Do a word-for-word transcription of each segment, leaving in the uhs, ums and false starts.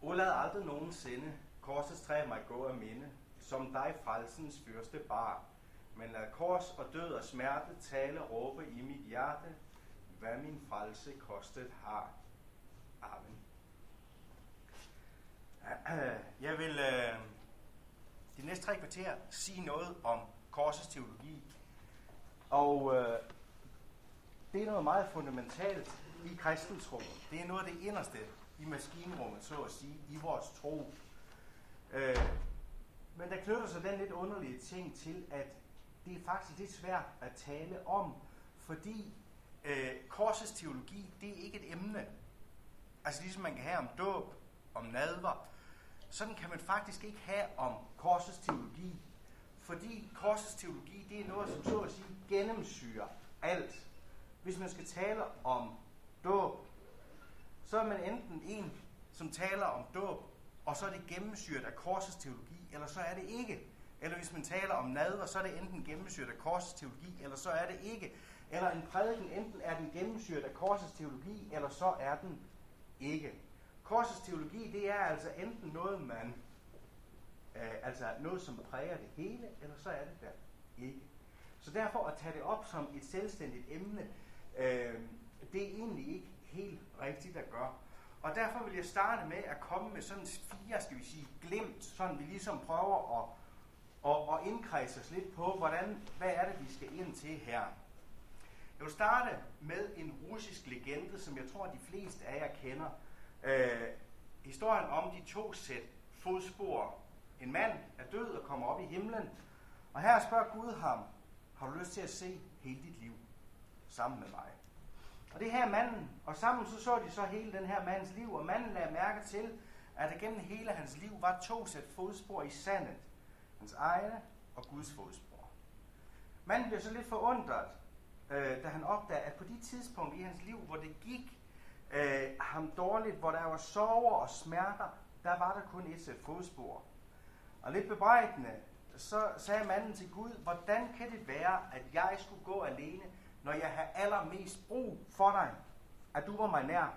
O lad aldrig nogensinde korsets træ mig gå af minde, som dig frelsens fyrste bar. Men lad kors og død og smerte tale råbe i mit hjerte, hvad min frelse kostet har. Amen. Jeg vil øh, de næste tre kvarter sige noget om korsets teologi. Og øh, det er noget meget fundamentalt i kristentroen. Det er noget af det inderste i maskinrummet, så at sige, i vores tro. Øh, men der knytter sig den lidt underlige ting til, at det er faktisk lidt svært at tale om, fordi øh, korsets teologi, det er ikke et emne. Altså ligesom man kan have om dåb, om nadver, sådan kan man faktisk ikke have om korsets teologi. Fordi korsets teologi, det er noget, som så at sige gennemsyrer alt. Hvis man skal tale om dåb, så er man enten en, som taler om dåb, og så er det gennemsyret af korsets teologi, eller så er det ikke. Eller hvis man taler om nadver, så er det enten gennemsyret af korsets teologi, eller så er det ikke. Eller en prædiken, enten er den gennemsyret af korsets teologi, eller så er den ikke. Korsets teologi, det er altså enten noget, man, øh, altså noget, som præger det hele, eller så er det der ikke. Så derfor at tage det op som et selvstændigt emne, øh, det er egentlig ikke helt rigtigt at gøre. Og derfor vil jeg starte med at komme med sådan fire, skal vi sige, glimt, sådan vi ligesom prøver at, at, at indkredse os lidt på, hvordan, hvad er det, vi skal ind til her. Jeg vil starte med en russisk legende, som jeg tror, de fleste af jer kender. Øh, historien om de to sæt fodspor. En mand er død og kommer op i himlen, og her spørger Gud ham, har du lyst til at se hele dit liv sammen med mig? Og det her manden, og sammen så så de så hele den her mands liv, og manden lagde mærke til, at der gennem hele hans liv var to sæt fodspor i sandet. Hans egne og Guds fodspor. Manden blev så lidt forundret, øh, da han opdagede, at på de tidspunkter i hans liv, hvor det gik øh, ham dårligt, hvor der var sorger og smerter, der var der kun et sæt fodspor. Og lidt bebrejdende, så sagde manden til Gud, hvordan kan det være, at jeg skulle gå alene, når jeg har allermest brug for dig, at du var mig nær?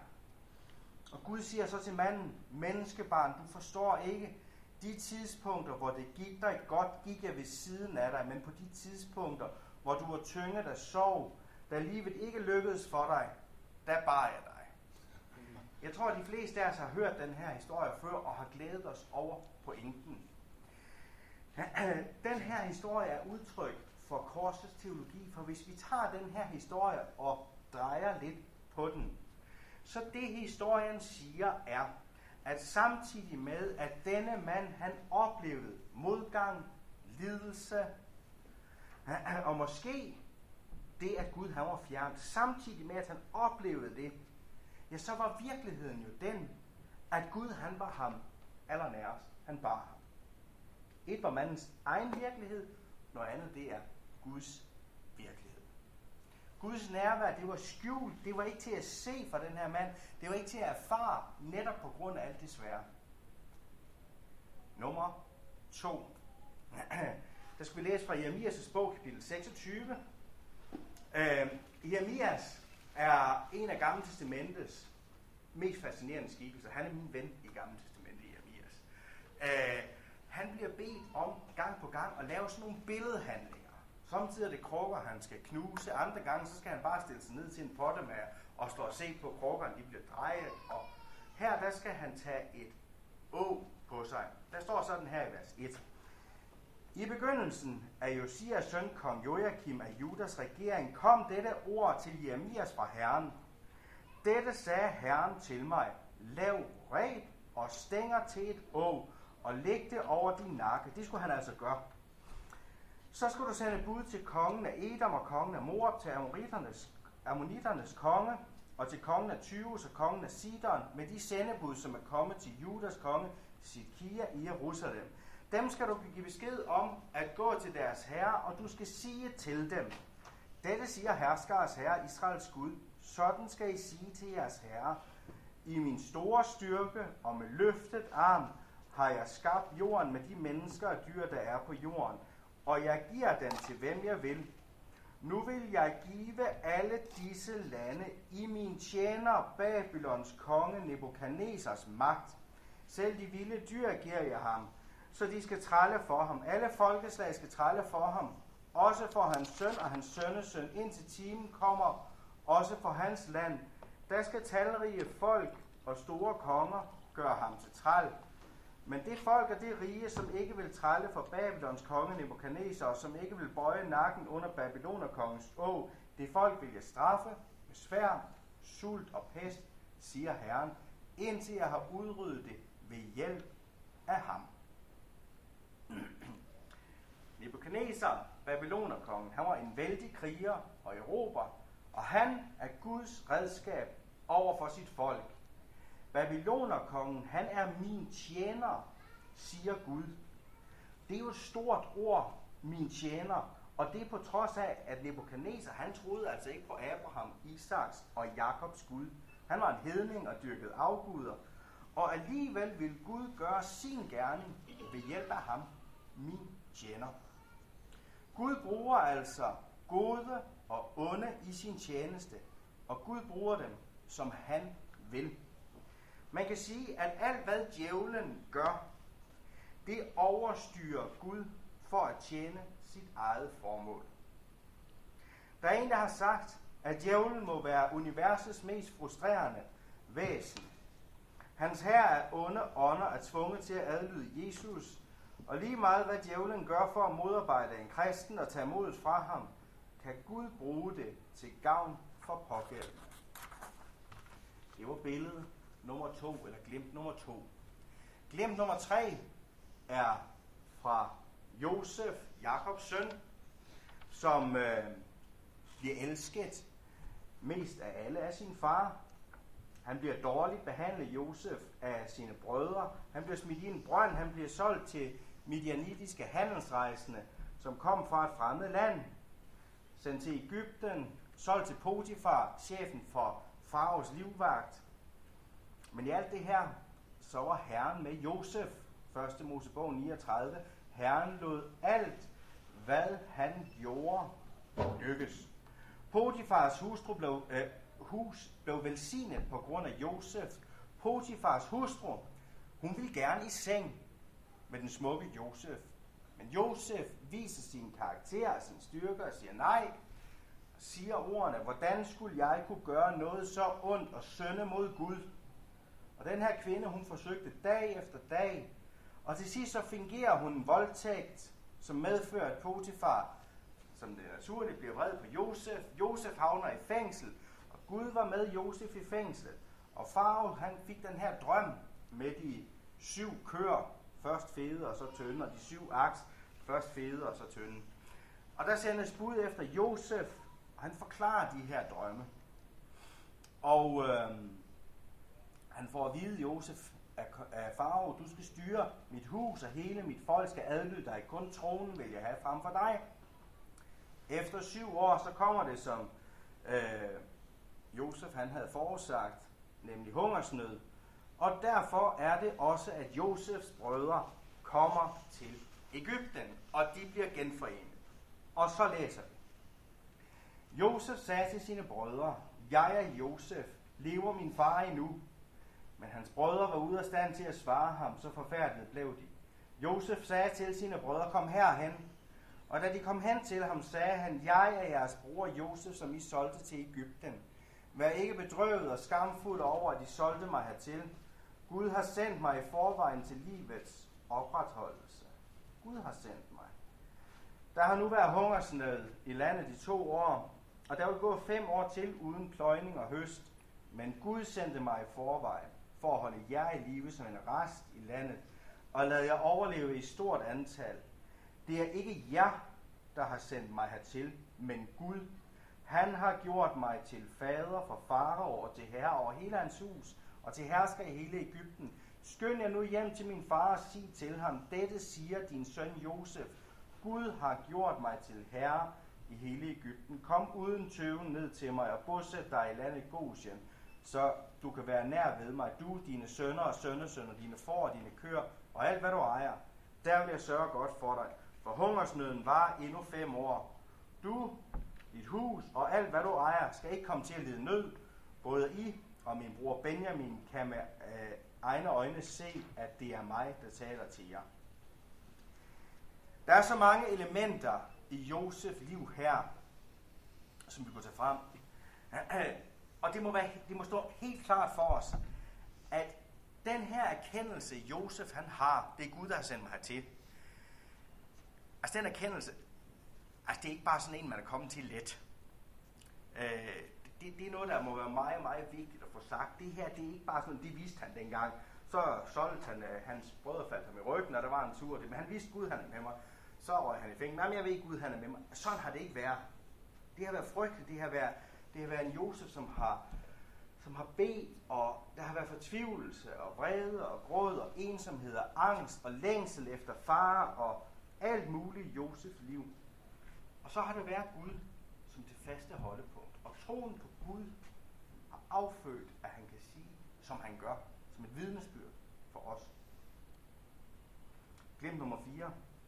Og Gud siger så til manden, menneskebarn, du forstår ikke, de tidspunkter, hvor det gik dig godt, gik jeg ved siden af dig, men på de tidspunkter, hvor du var tynget af sorg, da livet ikke lykkedes for dig, der bar jeg dig. Jeg tror, at de fleste af os har hørt den her historie før, og har glædet os over pointen. Den her historie er udtryk for korsets teologi, for hvis vi tager den her historie og drejer lidt på den, så det historien siger er, at samtidig med, at denne mand, han oplevede modgang, lidelse, og måske det, at Gud han var fjernet, samtidig med, at han oplevede det, ja, så var virkeligheden jo den, at Gud han var ham allernærest. Han bar ham. Et var mandens egen virkelighed, noget andet det er Guds virkelighed. Guds nærvær, det var skjult, det var ikke til at se for den her mand, det var ikke til at erfare, netop på grund af alt det svære. Nummer to. Der skal vi læse fra Jeremias' bog, kapitel seksogtyve. Øh, Jeremias er en af Gamle Testamentets mest fascinerende skikkelser. Han er min ven i Gamle Testamentet, Jeremias. Øh, han bliver bedt om gang på gang at lave sådan nogle billedhandlinger. Samtidig er det krukker, han skal knuse. Andre gange så skal han bare stille sig ned til en pottemager og stå og se på krukkerne, de bliver drejet. Og her der skal han tage et å på sig. Der står sådan her i vers et. I begyndelsen af Josias søn kong Joakim af Judas regering kom dette ord til Jeremias fra Herren. Dette sagde Herren til mig. Lav reb og stænger til et å og læg det over din nakke. Det skulle han altså gøre. Så skulle du sende bud til kongen af Edom og kongen af Moab, til Ammoniternes, Ammoniternes konge, og til kongen af Tyrus og kongen af Sidon, med de sendebud, som er kommet til Judas konge, Sidkia i Jerusalem. Dem skal du give besked om at gå til deres herre, og du skal sige til dem, dette siger herskers herre, Israels Gud, sådan skal I sige til jeres herre, i min store styrke og med løftet arm har jeg skabt jorden med de mennesker og dyr, der er på jorden, og jeg giver den til hvem jeg vil. Nu vil jeg give alle disse lande i min tjener Babylons konge Nebukadnesars magt. Selv de vilde dyr giver jeg ham, så de skal trælle for ham. Alle folkeslag skal trælle for ham. Også for hans søn og hans sønnesøn, indtil timen kommer, også for hans land. Der skal talrige folk og store konger gøre ham til træl. Men det folk og det rige, som ikke vil trælle for Babylons konge Nebukadnesar, og som ikke vil bøje nakken under Babylonerkongens åg, det folk vil jeg straffe med sværd, sult og pest, siger Herren, indtil jeg har udryddet det ved hjælp af ham. Nebukadnesar, Babylonerkongen, han var en vældig kriger og erober, og han er Guds redskab over for sit folk. Babylonerkongen, han er min tjener, siger Gud. Det er jo et stort ord, min tjener, og det er på trods af, at Nebukadnesar, han troede altså ikke på Abraham, Isaks og Jakobs Gud. Han var en hedning og dyrkede afguder, og alligevel vil Gud gøre sin gerning ved hjælp af ham, min tjener. Gud bruger altså gode og onde i sin tjeneste, og Gud bruger dem, som han vil. Man kan sige, at alt hvad djævlen gør, det overstyrer Gud for at tjene sit eget formål. Der er en, der har sagt, at djævlen må være universets mest frustrerende væsen. Hans hær af onde ånder er tvunget til at adlyde Jesus, og lige meget hvad djævlen gør for at modarbejde en kristen og tage modet fra ham, kan Gud bruge det til gavn for pågældende. Det var billede nummer to, eller glimt nummer to. Glimt nummer tre er fra Josef, Jakobs søn, som øh, bliver elsket mest af alle af sin far. Han bliver dårligt behandlet, Josef, af sine brødre. Han bliver smidt i en brønd. Han bliver solgt til midianitiske handelsrejsende, som kom fra et fremmed land. Sendt til Egypten, solgt til Potifar, chefen for faraos livvagt. Men i alt det her, så var Herren med Josef. første Mosebog niogtredive. Herren lod alt, hvad han gjorde, lykkes. Potifars hustru blev, øh, hus blev velsignet på grund af Josef. Potifars hustru, hun ville gerne i seng med den smukke Josef. Men Josef viser sin karakter og sin styrke og siger nej. Og siger ordene, hvordan skulle jeg kunne gøre noget så ondt og synde mod Gud? Og den her kvinde, hun forsøgte dag efter dag. Og til sidst så fingerer hun en voldtægt, som medfører, at Potifar, som det naturligt, bliver vred på Josef. Josef havner i fængsel, og Gud var med Josef i fængslet. Og farao, han fik den her drøm med de syv køer, først fede og så tynde, og de syv aks, først fede og så tynde. Og der sendes bud efter Josef, og han forklarer de her drømme. Og øh, han får at vide, Josef, af, af farao, du skal styre mit hus, og hele mit folk skal adlyde dig. Kun tronen vil jeg have frem for dig. Efter syv år, så kommer det, som øh, Josef han havde forudsagt, nemlig hungersnød. Og derfor er det også, at Josefs brødre kommer til Egypten, og de bliver genforenet. Og så læser vi. Josef sagde til sine brødre, jeg er Josef, lever min far endnu? Men hans brødre var ude af stand til at svare ham, så forfærdeligt blev de. Josef sagde til sine brødre, kom herhen. Og da de kom hen til ham, sagde han, jeg er jeres bror Josef, som I solgte til Egypten. Vær ikke bedrøvet og skamfuld over, at I solgte mig hertil. Gud har sendt mig i forvejen til livets opretholdelse. Gud har sendt mig. Der har nu været hungersnød i landet i to år, og der vil gå fem år til uden pløjning og høst. Men Gud sendte mig i forvejen for at holde jer i live som en rest i landet, og lade jer overleve i stort antal. Det er ikke jer, der har sendt mig hertil, men Gud. Han har gjort mig til fader for farao og til herre over hele hans hus, og til hersker i hele Egypten. Skynd jer nu hjem til min far og sig til ham, dette siger din søn Josef. Gud har gjort mig til herre i hele Egypten. Kom uden tøven ned til mig og bosæt dig i landet Goshen, så du kan være nær ved mig, du, dine sønner og sønnesønner, dine får og dine køer, og alt hvad du ejer. Der vil jeg sørge godt for dig, for hungersnøden var endnu fem år. Du, dit hus og alt hvad du ejer, skal ikke komme til at lide nød. Både I og min bror Benjamin kan med øh, egne øjne se, at det er mig, der taler til jer. Der er så mange elementer i Josefs liv her, som vi kunne tage frem. Og det må, være, det må stå helt klart for os, at den her erkendelse, Josef han har, det er Gud, der har sendt mig hertil. Altså den erkendelse, altså det er ikke bare sådan en, man er kommet til let. Øh, det, det er noget, der må være meget, meget vigtigt at få sagt. Det her, det er ikke bare sådan, det vidste han dengang. Så solgte han, øh, hans brødre faldt ham i ryggen, og der var en tur. Men han vidste, Gud han er med mig. Så røg han i fængsel. Jamen jeg ved ikke, Gud han er med mig. Sådan har det ikke været. Det har været frygteligt. Det har været, det har været en Josef, som har, som har bedt, og der har været fortvivlelse, og vrede, og gråd, og ensomhed, og angst, og længsel efter far, og alt muligt i Josefs liv. Og så har det været Gud som det faste holdepunkt. Og troen på Gud har affødt, at han kan sige, som han gør, som et vidnesbyrd for os. Glimt nummer fire.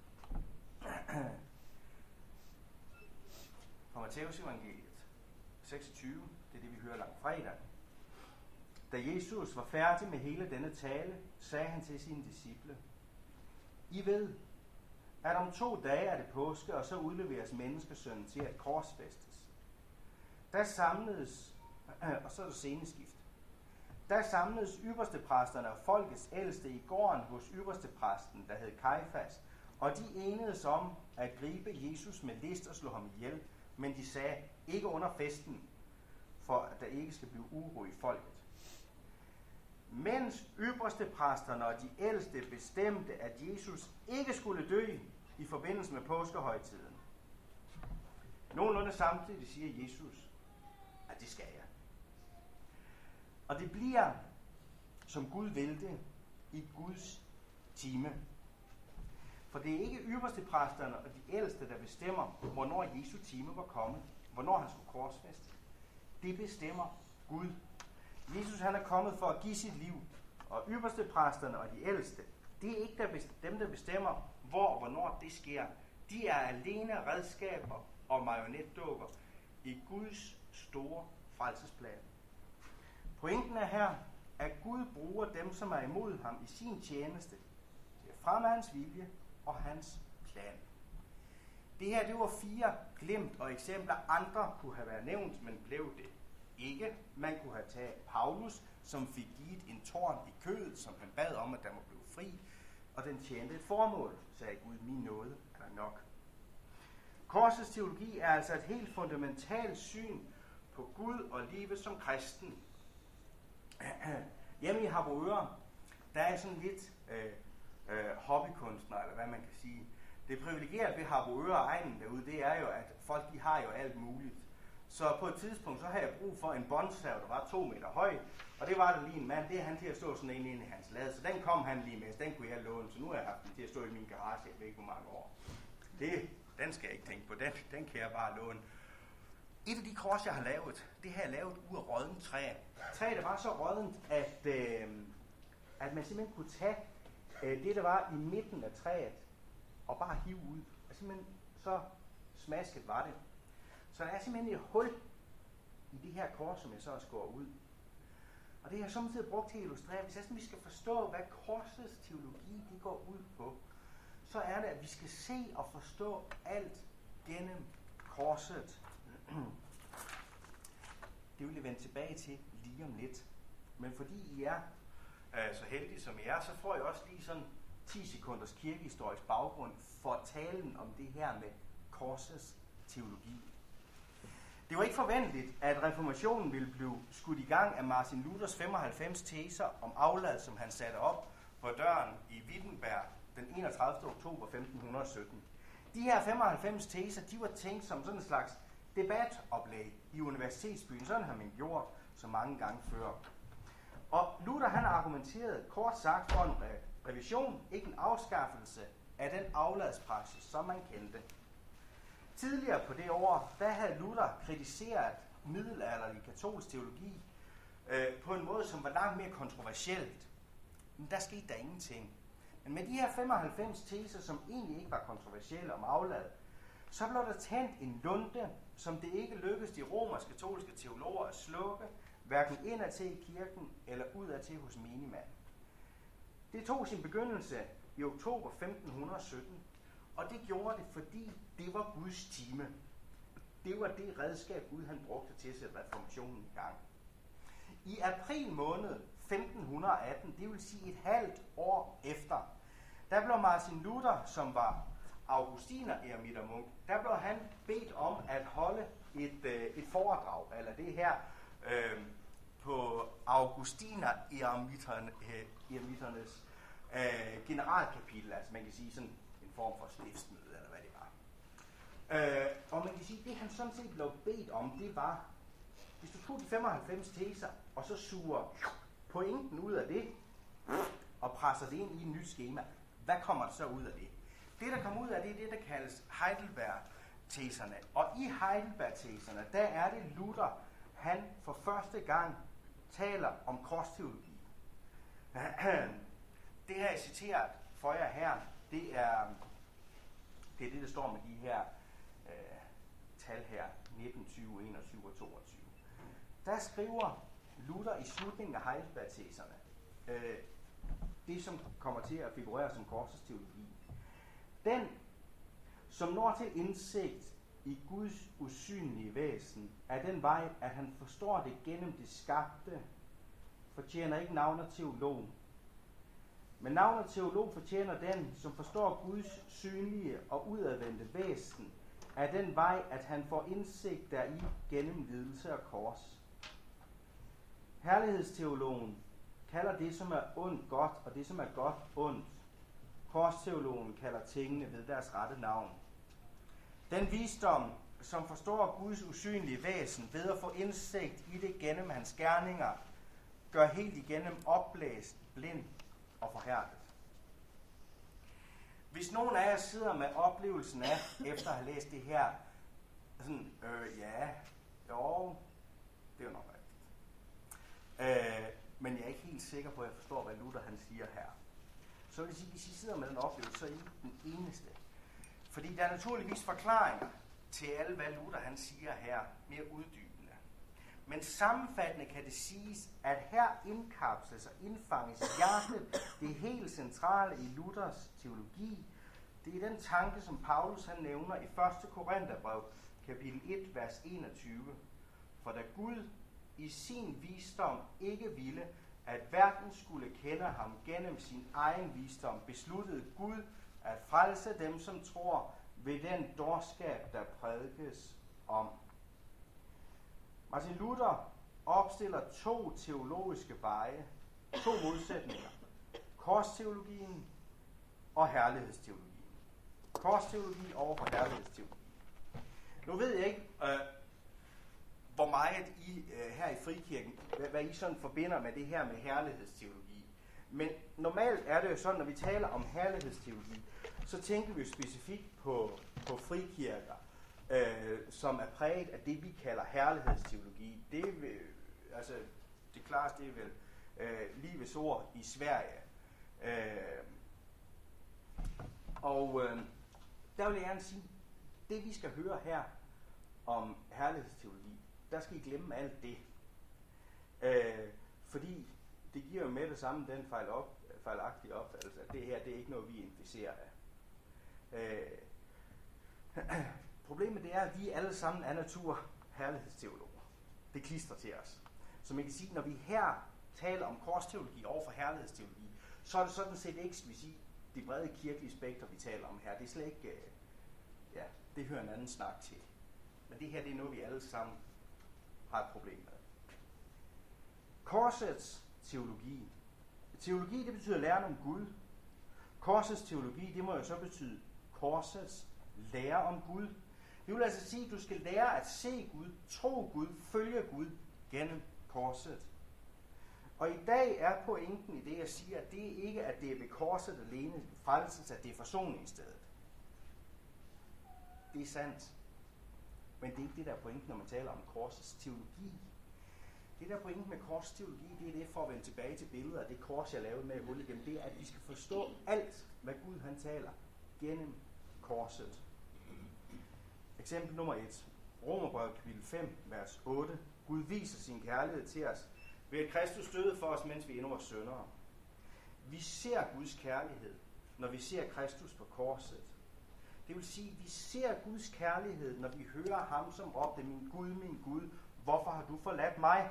Fra Matthæus evangeliet seksogtyve, det er det, vi hører langt fredag. Da Jesus var færdig med hele denne tale, sagde han til sine disciple, I ved, at om to dage er det påske, og så udleveres menneskesønnen til at korsfæstes. Der samledes, og så er det sceneskift. Der samledes ypperstepræsterne og folkets ældste i gården hos ypperstepræsten, der hed Kajfas, og de enedes om at gribe Jesus med list og slå ham ihjel, men de sagde, ikke under festen, for at der ikke skal blive uro i folket. Mens ypperstepræsterne og de ældste bestemte, at Jesus ikke skulle dø i forbindelse med påskehøjtiden. Nogenlunde samtidig siger Jesus, at det skal jeg. Og det bliver, som Gud vil det, i Guds time. For det er ikke ypperstepræsterne og de ældste, der bestemmer, hvornår Jesu time var kommet, hvornår han skulle korsfæstes. Det bestemmer Gud. Jesus han er kommet for at give sit liv, og ypperstepræsterne og de ældste, det er ikke der dem, der bestemmer, hvor og hvornår det sker. De er alene redskaber og marionetdukker i Guds store frelsesplan. Pointen er her, at Gud bruger dem, som er imod ham i sin tjeneste, til at fremme hans vilje og hans plan. Det her, det var fire glimt og eksempler. Andre kunne have været nævnt, men blev det ikke. Man kunne have taget Paulus, som fik givet en tårn i kødet, som han bad om, at der må blive fri, og den tjente et formål, sagde Gud, min nåde er nok. Korsets teologi er altså et helt fundamentalt syn på Gud og livet som kristen. Hjemme i Harboøre, der er sådan lidt øh, øh, hobbykunstner, eller hvad man kan sige. Det privilegeret ved Harboøre og egnen derude, det er jo, at folk de har jo alt muligt. Så på et tidspunkt, så har jeg brug for en båndsav, der var to meter høj, og det var der lige en mand, det er han til at stå sådan en inde i hans lade, så den kom han lige med, så den kunne jeg låne, så nu har jeg haft den til at stå i min garage, jeg ved ikke hvor mange år. Det, den skal jeg ikke tænke på, den, den kan jeg bare låne. Et af de kors, jeg har lavet, det har jeg lavet ud af rådden træ. Træet var så råddent, at, øh, at man simpelthen kunne tage øh, det, der var i midten af træet, og bare hive ud. Og simpelthen så smasket var det. Så der er simpelthen et hul i det her kors, som jeg så skåret ud. Og det har jeg samtidig brugt til at illustrere. Hvis vi skal forstå, hvad korsets teologi det går ud på, så er det, at vi skal se og forstå alt gennem korset. Det vil jeg vende tilbage til lige om lidt. Men fordi I er øh, så heldige som I er, så får jeg også lige sådan ti sekunders kirkehistorisk baggrund for talen om det her med korsets teologi. Det var ikke forventeligt, at reformationen ville blive skudt i gang af Martin Luthers femoghalvfems teser om aflad, som han satte op på døren i Wittenberg den enogtredivte oktober femten sytten. De her femoghalvfems teser, de var tænkt som sådan en slags debatoplæg i universitetsbyen. Sådan har man gjort så mange gange før. Og Luther han argumenterede kort sagt for en re- revision, ikke en afskaffelse af den afladspraksis, som man kendte. Tidligere på det år, der havde Luther kritiseret middelalderlig katolsk teologi øh, på en måde, som var langt mere kontroversielt. Men der skete der ingenting. Men med de her femoghalvfems teser, som egentlig ikke var kontroversielle om aflad, så blev der tændt en lunte, som det ikke lykkedes de romersk-katolske teologer at slukke, hverken indadtil i kirken eller udadtil hos menigmanden. Det tog sin begyndelse i oktober femten sytten, og det gjorde det, fordi det var Guds time. Det var det redskab, Gud han brugte til at sætte reformationen i gang. I april måned femten atten, det vil sige et halvt år efter, der blev Martin Luther, som var augustiner-eremitermunk, der blev han bedt om at holde et, øh, et foredrag, eller det her, øh, på augustiner-eremiternes øh, generalkapitel, altså man kan sige sådan en form for stiftsmøde, eller hvad det var. Øh, og man kan sige, det han sådan set blev bedt om, det var, hvis du tog de femoghalvfems teser, og så suger pointen ud af det, og presser det ind i et nyt skema, hvad kommer der så ud af det? Det, der kommer ud af det, er det, der kaldes Heidelberg-teserne. Og i Heidelberg-teserne, der er det Luther, han for første gang taler om korsteologi. Det her, jeg citeret for jer her, det er det, er det der står med de her øh, tal her, nitten, tyve, enogtyve og toogtyve. Der skriver Luther i slutningen af Heidelberg-teserne, øh, det som kommer til at figurere som korsets teologi. Den, som når til indsigt i Guds usynlige væsen, er den vej, at han forstår det gennem det skabte, fortjener ikke navnet teolog. Men navnet teolog fortjener den, som forstår Guds synlige og udadvendte væsen, er den vej, at han får indsigt deri gennem lidelse og kors. Herlighedsteologen kalder det, som er ondt, godt, og det, som er godt, ondt. Korsteologen kalder tingene ved deres rette navn. Den visdom, som forstår Guds usynlige væsen ved at få indsigt i det gennem hans gerninger, gør helt igennem opblæst, blind og forhærdet. Hvis nogen af jer sidder med oplevelsen af, efter at have læst det her, sådan, øh, ja, jo, det er jo nok rigtigt. Øh, men jeg er ikke helt sikker på, at jeg forstår, hvad Luther han siger her. Så vil jeg sige, at hvis I sidder med den oplevelse, så er I den eneste. Fordi der er naturligvis forklaringer til alle, hvad Luther han siger her, mere uddybende. Men sammenfattende kan det siges, at her indkapsles og indfanges hjertet, det helt centrale i Luthers teologi. Det er den tanke, som Paulus han nævner i første Korintherbrev, kapitel et, vers enogtyve. For da Gud i sin visdom ikke ville, at verden skulle kende ham gennem sin egen visdom, besluttede Gud at frelse dem, som tror ved den dårskab, der prædikes om. Martin Luther opstiller to teologiske veje, to modsætninger. Korsteologien og herlighedsteologien. Korsteologi over for herlighedsteologi. Nu ved jeg ikke, øh, hvor meget I øh, her i Frikirken, hvad, hvad I sådan forbinder med det her med herlighedsteologi. Men normalt er det jo sådan, når vi taler om herlighedsteologi, så tænker vi jo specifikt på, på frikirker, øh, som er præget af det, vi kalder herlighedsteologi. Det er vel, altså, det klareste det er vel øh, livets ord i Sverige. Øh, og øh, der vil jeg gerne sige, det vi skal høre her om herlighedsteologi, der skal I glemme alt det. Øh, fordi det giver jo med det samme den fejl op, fejlagtige opfattelse, at det her, det er ikke noget, vi er inficeret af. Øh, problemet det er, at vi alle sammen er natur herlighedsteologer. Det klistrer til os. Så man kan sige, når vi her taler om korsteologi over for herlighedsteologi, så er det sådan set ikke, skal vi sige, de brede kirkelige spektrer, vi taler om her. Det er slet ikke, øh, ja, det hører en anden snak til. Men det her, det er noget, vi alle sammen har et problem med. Korsets teologi. Teologi, det betyder læren om Gud. Korsets teologi, det må jo så betyde korsets lære om Gud. Det vil altså sige, at du skal lære at se Gud, tro Gud, følge Gud gennem korset. Og i dag er pointen i det, jeg siger, at det ikke er, at det er ved korset alene frelses, at det er forsoningsstedet. Det er sandt. Men det er ikke det, der er pointen, når man taler om korsets teologi. Det der pointen med korsteologi, det er det, for at vende tilbage til billedet af det kors, jeg lavede med hul igennem, det er, at vi skal forstå alt, hvad Gud han taler gennem korset. Eksempel nummer et. Romerbrevet kapitel fem, vers otte. Gud viser sin kærlighed til os ved at Kristus døde for os, mens vi endnu var syndere. vi ser Guds kærlighed, når vi ser Kristus på korset. Det vil sige, at vi ser Guds kærlighed, når vi hører ham, som råbte, min Gud, min Gud, hvorfor har du forladt mig?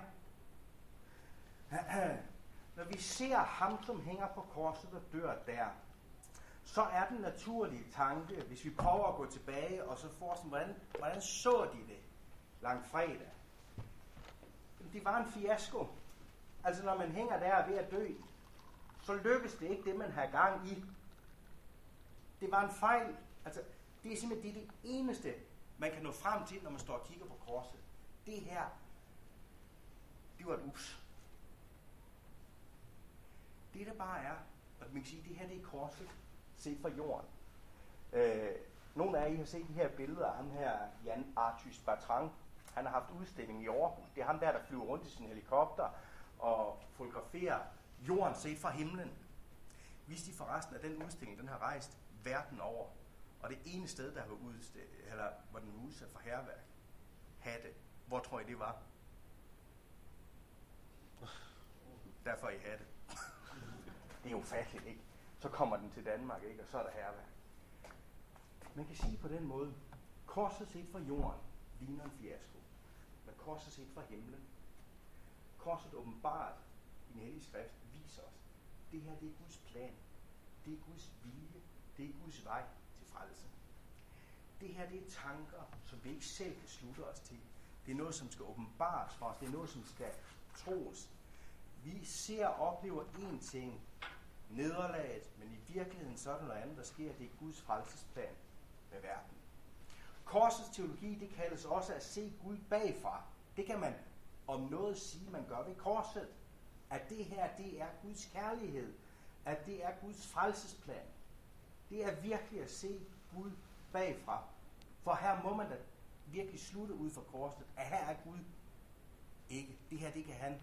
Når vi ser ham, som hænger på korset og dør der, så er den naturlige tanke, hvis vi prøver at gå tilbage og så forestille, hvordan, hvordan så de det langfredag? Det var en fiasko. Altså når man hænger der ved at dø, så lykkes det ikke det, man har gang i. Det var en fejl. Altså, det er simpelthen det, det eneste, man kan nå frem til, når man står og kigger på korset. Det her, det var et ups. Det der bare er, at man kan sige, det her det er korset set fra jorden. Øh, nogle af jer har set de her billeder af ham her, Jan Arthus Bertrand. Han har haft udstilling i Aarhus. Det er ham der, der flyver rundt i sin helikopter og fotograferer jorden set fra himlen. Viste de forresten, at den udstilling, den har rejst verden over. Og det ene sted, der var udstillet, eller hvor den var udsat for hærværk, Hatte. Hvor tror I det var? Derfor i Hatte. Det er ufatteligt, ikke? Så kommer den til Danmark, ikke? Og så er der hærværk. Man kan sige på den måde, korset set fra jorden ligner en fiasko. Men korset set fra himlen, korset åbenbart i den hellige skrift, viser os, det her det er Guds plan. Det er Guds vilje. Det er Guds vej til frelse. Det her det er tanker, som vi ikke selv kan slutte os til. Det er noget, som skal åbenbares for os. Det er noget, som skal troes. Vi ser og oplever én ting, nederlaget, men i virkeligheden så er der noget andet, der sker. Det er Guds frelsesplan med verden. Korsets teologi, det kaldes også at se Gud bagfra. Det kan man om noget sige, man gør ved korset. At det her, det er Guds kærlighed. At det er Guds frelsesplan. Det er virkelig at se Gud bagfra. For her må man da virkelig slutte ud fra korset, at her er Gud ikke. Det her, det kan han,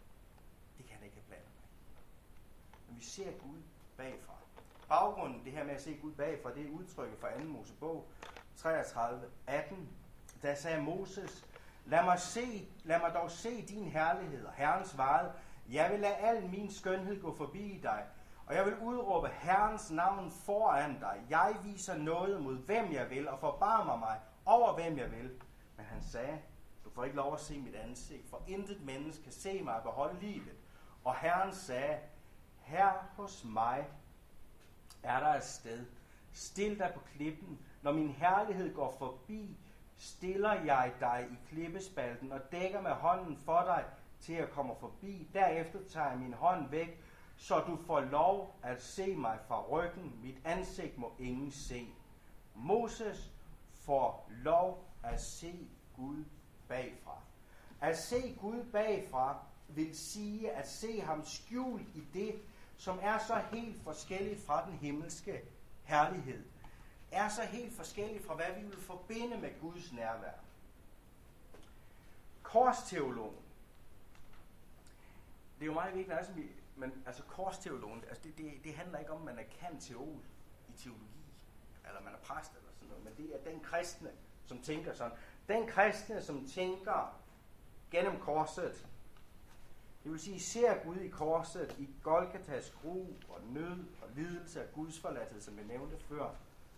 det kan han ikke have planer med. Men vi ser Gud bagfra. Baggrunden, det her med at se Gud bagfra, det er udtrykket fra anden Mosebog treogtredive atten. Der sagde Moses, lad mig, se, lad mig dog se din herlighed og Herrens svarede, jeg vil lade al min skønhed gå forbi dig, og jeg vil udråbe Herrens navn foran dig. Jeg viser noget mod hvem jeg vil, og forbarmer mig over hvem jeg vil. Men han sagde, du får ikke lov at se mit ansigt, for intet menneske kan se mig og beholde livet. Og Herren sagde, her hos mig er der et sted. Stil dig på klippen. Når min herlighed går forbi, stiller jeg dig i klippespalten og dækker med hånden for dig til at komme forbi. Derefter tager jeg min hånd væk, så du får lov at se mig fra ryggen. Mit ansigt må ingen se. Moses får lov at se Gud bagfra. At se Gud bagfra vil sige at se ham skjult i det, som er så helt forskelligt fra den himmelske herlighed. Er så helt forskelligt fra, hvad vi vil forbinde med Guds nærvær. Korsteologen. Det er jo meget vigtigt, altså, men altså korsteologen, altså det, det, det handler ikke om, at man er kant-teolog i teologi, eller man er præst eller sådan noget, men det er den kristne, som tænker sådan. Den kristne, som tænker gennem korset. Det vil sige, ser Gud i korset, i Golgatas gru og nød og lidelse af Guds forladthed, som jeg nævnte før.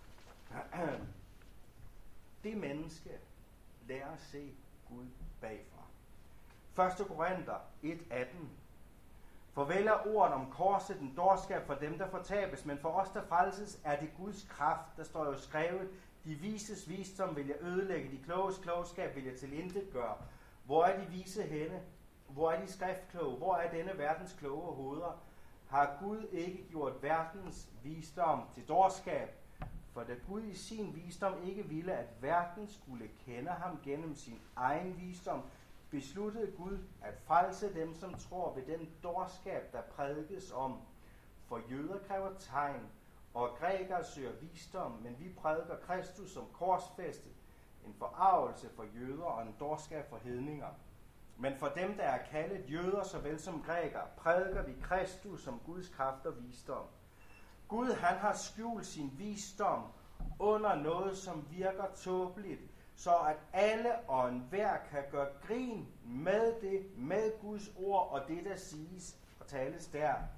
Det menneske lærer at se Gud bagfra. første Korinther et atten. For vel er ordet om korset en dårskab for dem, der fortabes, men for os, der frelses, er det Guds kraft. Der står jo skrevet, de vises visdom vil jeg ødelægge, de kloges klogskab vil jeg tilintetgøre. Hvor er de vise henne? Hvor er de skriftkloge? Hvor er denne verdens kloge hoveder? Har Gud ikke gjort verdens visdom til dårskab? For da Gud i sin visdom ikke ville, at verden skulle kende ham gennem sin egen visdom, besluttede Gud at frelse dem, som tror ved den dårskab, der prædikes om. For jøder kræver tegn, og grækere søger visdom, men vi prædiker Kristus som korsfæstet, en forarvelse for jøder og en dårskab for hedninger. Men for dem, der er kaldet jøder såvel som grækere, prædiker vi Kristus som Guds kraft og visdom. Gud, han har skjult sin visdom under noget, som virker tåbeligt, så at alle og enhver kan gøre grin med det, med Guds ord og det, der siges og tales der.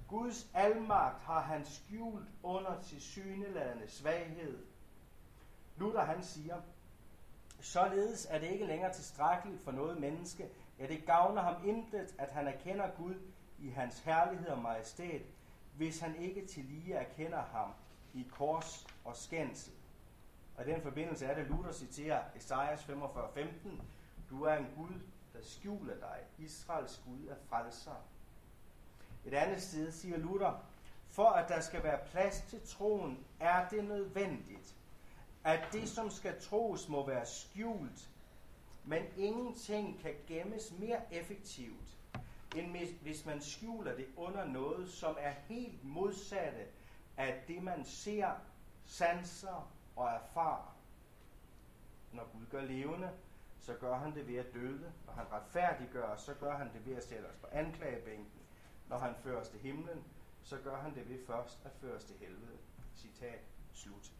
Guds almagt har han skjult under tilsyneladende svaghed. Luther han siger, således er det ikke længere tilstrækkeligt for noget menneske, ja, det gavner ham intet, at han erkender Gud i hans herlighed og majestæt, hvis han ikke tillige erkender ham i kors og skændsel. Og i den forbindelse er det, Luther citerer Esajas femogfyrre femten, du er en Gud, der skjuler dig. Israels Gud er frelser. Et andet sted siger Luther, for at der skal være plads til troen, er det nødvendigt, at det, som skal tros, må være skjult, men ingenting kan gemmes mere effektivt, end hvis man skjuler det under noget, som er helt modsatte af det, man ser, sanser og erfarer. Når Gud gør levende, så gør han det ved at døde. Når han retfærdiggør, så gør han det ved at sætte os på anklagebænken. Når han fører os til himlen, så gør han det ved først at føre os til helvede. Citat slut.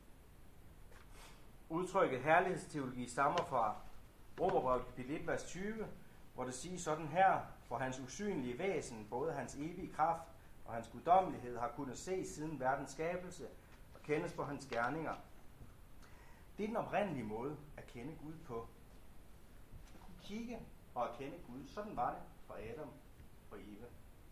Udtrykket herlighedsteologi stammer fra Romerbrevet kapitel et, vers tyve, hvor det siges sådan her, for hans usynlige væsen, både hans evige kraft og hans guddommelighed, har kunnet ses siden verdens skabelse og kendes på hans gerninger. Det er den oprindelige måde at kende Gud på. At kunne kigge og erkende Gud. Sådan var det for Adam og Eva.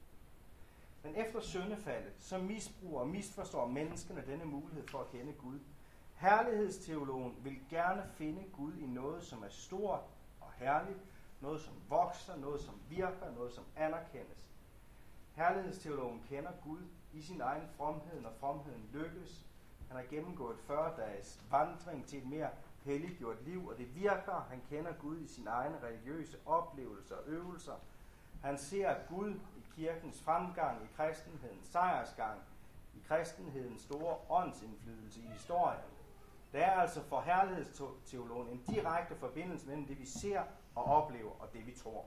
Men efter syndefaldet, så misbruger og misforstår menneskene denne mulighed for at kende Gud. Herlighedsteologen vil gerne finde Gud i noget, som er stort og herligt, noget, som vokser, noget, som virker, noget, som anerkendes. Herlighedsteologen kender Gud i sin egen fromhed, når fromheden lykkes. Han har gennemgået fyrre dages vandring til et mere helliggjort liv, og det virker. Han kender Gud i sine egne religiøse oplevelser og øvelser. Han ser Gud i kirkens fremgang, i kristenhedens sejrsgang, i kristenhedens store åndsindflydelse i historien. Der er altså for herlighedsteologen en direkte forbindelse mellem det, vi ser og oplever, og det, vi tror.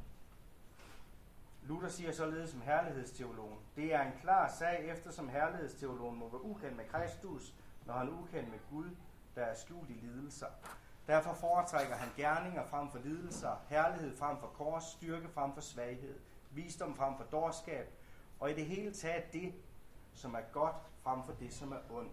Luther siger således som herlighedsteologen, det er en klar sag, eftersom herlighedsteologen må være ukendt med Kristus, når han er ukendt med Gud, der er skjult i lidelser. Derfor foretrækker han gerninger frem for lidelser, herlighed frem for kors, styrke frem for svaghed, visdom frem for dårskab, og i det hele taget det, som er godt frem for det, som er ondt.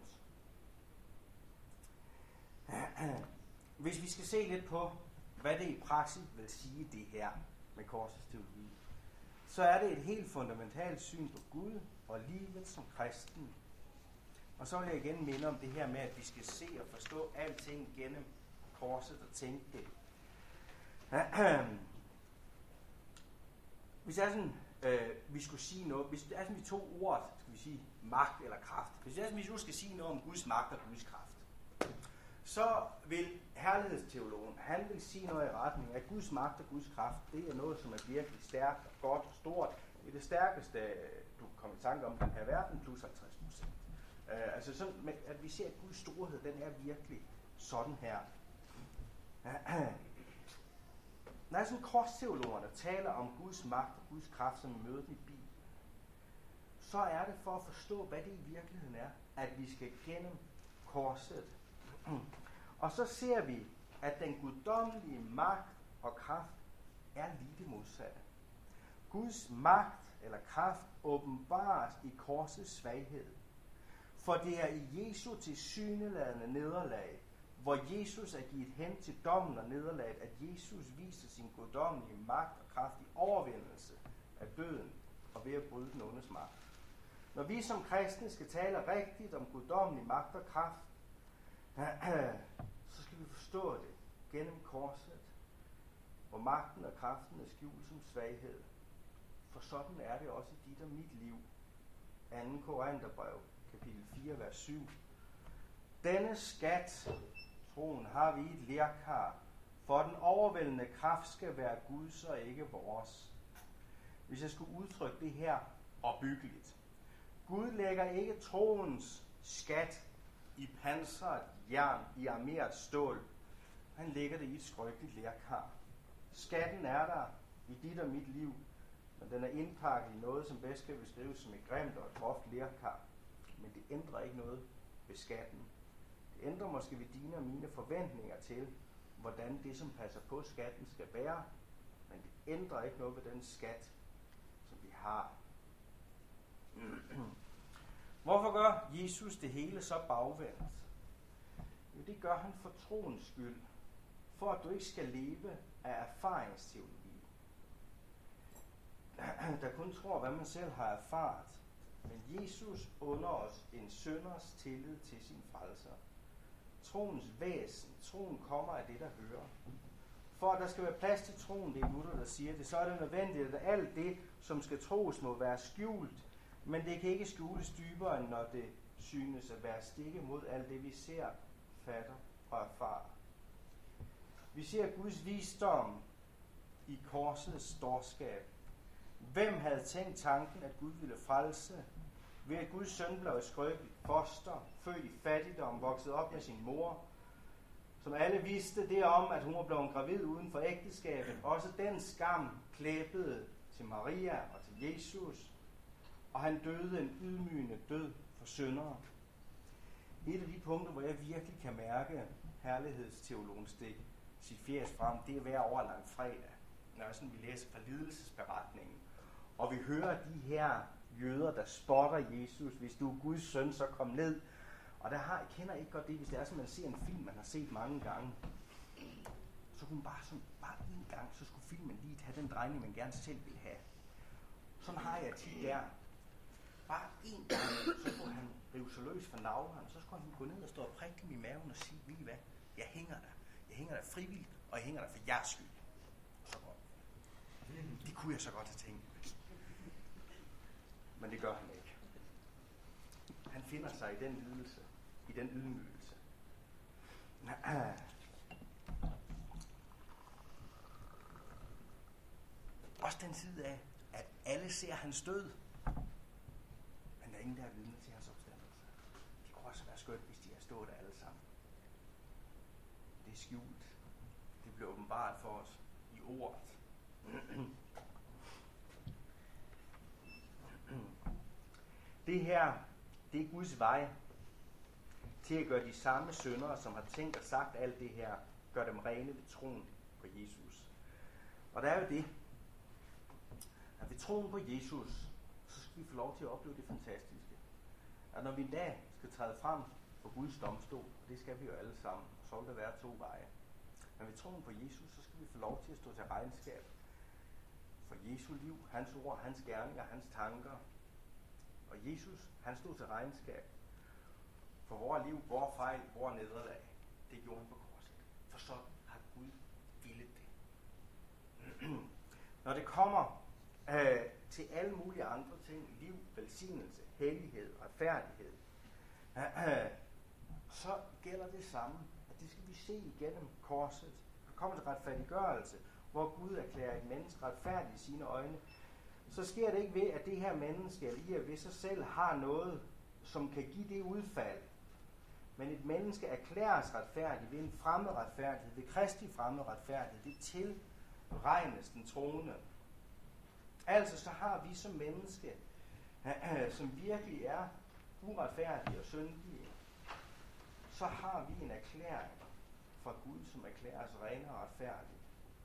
Hvis vi skal se lidt på, hvad det i praksis vil sige det her med korsets teologi, så er det et helt fundamentalt syn på Gud og livet som kristen. Og så vil jeg igen minde om det her med, at vi skal se og forstå alting gennem korset og tænke det. Hvis det er sådan, øh, vi skulle sige noget, hvis det er sådan, vi to ord, skal vi sige magt eller kraft. Hvis det er sådan, vi nu skal sige noget om Guds magt og Guds kraft, så vil herlighedsteologen, han vil sige noget i retning af Guds magt og Guds kraft, det er noget, som er virkelig stærkt og godt og stort. Det er det stærkeste, du kan komme i tanke om den her verden, plus halvtreds procent. Uh, altså sådan, at vi ser, at Guds storhed, den er virkelig sådan her. Når sådan korsteologerne taler om Guds magt og Guds kraft, som vi møder i Bibelen, så er det for at forstå, hvad det i virkeligheden er, at vi skal gennem korset. Og så ser vi, at den guddommelige magt og kraft er lige det modsatte. Guds magt eller kraft åbenbares i korsets svaghed. For det er i Jesu tilsyneladende nederlag, hvor Jesus er givet hen til dommen og nederlaget, at Jesus viser sin guddommelige magt og kraft i overvindelse af døden og ved at bryde den ondes magt. Når vi som kristne skal tale rigtigt om guddommelig magt og kraft, så skal vi forstå det gennem korset, hvor magten og kraften er skjult som svaghed. For sådan er det også i dit og mit liv. anden Korintherbrev, kapitel fire, vers syv. Denne skat, troen, har vi i et lerkar, for den overvældende kraft skal være Guds og ikke vores. Hvis jeg skulle udtrykke det her opbyggeligt. Gud lægger ikke troens skat i pansret jern, i armeret stål. Han lægger det i et skrøbeligt lerkar. Skatten er der i dit og mit liv, men den er indpakket i noget, som bedst kan beskrives som et grimt og et groft lerkar. Men det ændrer ikke noget ved skatten. Det ændrer måske ved dine og mine forventninger til, hvordan det, som passer på skatten, skal være. Men det ændrer ikke noget ved den skat, som vi har. Hvorfor gør Jesus det hele så bagvendt? Jo, det gør han for troens skyld. For at du ikke skal leve af erfaringsteologi. Der kun tror, hvad man selv har erfaret. Men Jesus under os en synders tillid til sin frelser. Troens væsen, troen kommer af det, der hører. For at der skal være plads til troen, det er Luther, der siger det, så er det nødvendigt, at alt det, som skal troes, må være skjult. Men det kan ikke skjules dybere, end når det synes at være stikke mod alt det, vi ser, fatter og erfarer. Vi ser Guds visdom i korsets storskab. Hvem havde tænkt tanken, at Gud ville frelse, ved at Guds søn blev et skrøbeligt foster, født i fattigdom, vokset op med sin mor, som alle vidste det om, at hun var blevet gravid uden for ægteskabet. Også den skam klæbede til Maria og til Jesus, og han døde en ydmygende død for syndere. Et af de punkter, hvor jeg virkelig kan mærke herlighedsteologen stikke sit fjæs frem, det er hver år langfredag, når sådan, vi læser fra lidelsesberetningen, og vi hører de her jøder, der spotter Jesus. Hvis du er Guds søn, så kom ned. Og der har, jeg kender ikke godt det, hvis det er sådan, man ser en film, man har set mange gange. Så kunne man bare sådan, bare en gang, så skulle filmen lige have den drejning, man gerne selv vil have. Sådan har jeg tit der. Bare en gang, så kunne han rive sig løs fra navlen, så skulle han gå ned og stå og prikke dem i maven og sige, ved I hvad, jeg hænger der. Jeg hænger der frivilligt, og jeg hænger der for jeres skyld. Så godt. Det kunne jeg så godt have tænkt. Men det gør han ikke. Han finder sig i den lidelse, i den ydmygelse. Også den side af, at alle ser hans død, men der er ingen, der er vidne til hans opstandelse. Det kunne også være skønt, hvis de har stået der alle sammen. Det er skjult. Det bliver åbenbart for os i ordet. Det her, det er Guds vej til at gøre de samme syndere, som har tænkt og sagt alt det her, gør dem rene ved troen på Jesus. Og der er jo det, at ved troen på Jesus, så skal vi få lov til at opleve det fantastiske. At når vi en dag skal træde frem for Guds domstol, og det skal vi jo alle sammen, så vil der være to veje. Men ved troen på Jesus, så skal vi få lov til at stå til regnskab for Jesu liv, hans ord, hans gerninger, hans tanker. Og Jesus, han stod til regnskab for vores liv, vores fejl, vores nederlag. Det gjorde han på korset. For så har Gud villet det. Når det kommer øh, til alle mulige andre ting, liv, velsignelse, hellighed, retfærdighed, øh, så gælder det samme. At det skal vi se igennem korset. Der kommer til retfærdiggørelse, hvor Gud erklærer et menneske retfærdigt i sine øjne. Så sker det ikke ved, at det her menneske lige ved sig selv har noget, som kan give det udfald. Men et menneske erklæres retfærdigt ved en fremmed retfærdighed, ved Kristi fremmed retfærdighed. Det tilregnes den troende. Altså så har vi som menneske, som virkelig er uretfærdige og syndige, så har vi en erklæring fra Gud, som erklæres rene og retfærdigt.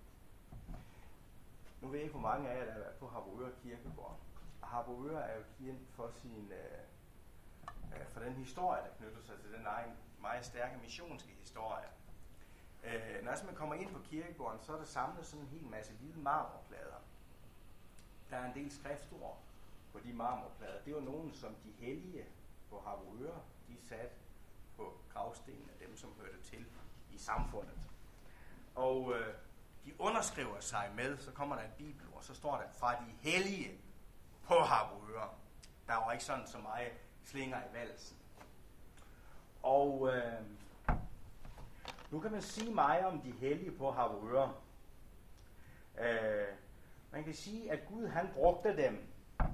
Nu ved jeg ikke, hvor mange af jer, der har været på Harboøre Kirkegård. Og Harboøre er jo kendt for, sin, øh, for den historie, der knytter sig til den egen meget stærke missionske historie. Øh, når man kommer ind på kirkegården, så er der samlet sådan en hel masse hvide marmorplader. Der er en del skriftord på de marmorplader. Det var nogle, som de hellige på Harboøre, de satte på gravstenen af dem, som hørte til i samfundet. Og øh, de underskriver sig med, så kommer der en bibelord, så står der fra de hellige på Harboøre. Der var ikke sådan så meget slinger i valsen. Og øh, nu kan man sige meget om de hellige på Harboøre. Øh, man kan sige, at Gud han brugte dem